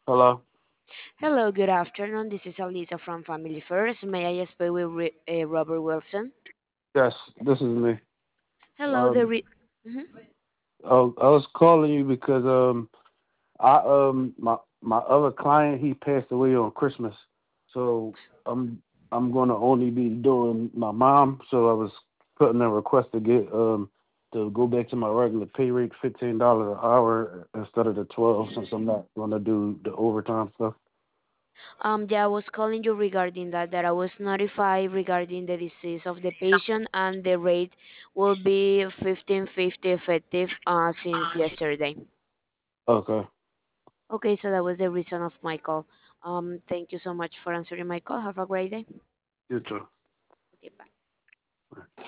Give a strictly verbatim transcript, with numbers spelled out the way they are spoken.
Hello. Hello, good afternoon. This is Alisa from Family First. May I speak with Ri- uh, Robert Wilson? Yes, this is me. Hello, the Um, re- Mhm. I, I was calling you because um, I um, my my other client he passed away on Christmas, so I'm I'm gonna only be doing my mom. So I was putting a request to get um to go back to my regular pay rate, fifteen dollars an hour instead of the twelve, since I'm not gonna do the overtime stuff. um, yeah, I was calling you regarding that. That I was notified regarding the disease of the patient, and the rate will be fifteen fifty effective uh, since yesterday. Okay. Okay, so that was the reason of my call. Um, thank you so much for answering my call. Have a great day. You too.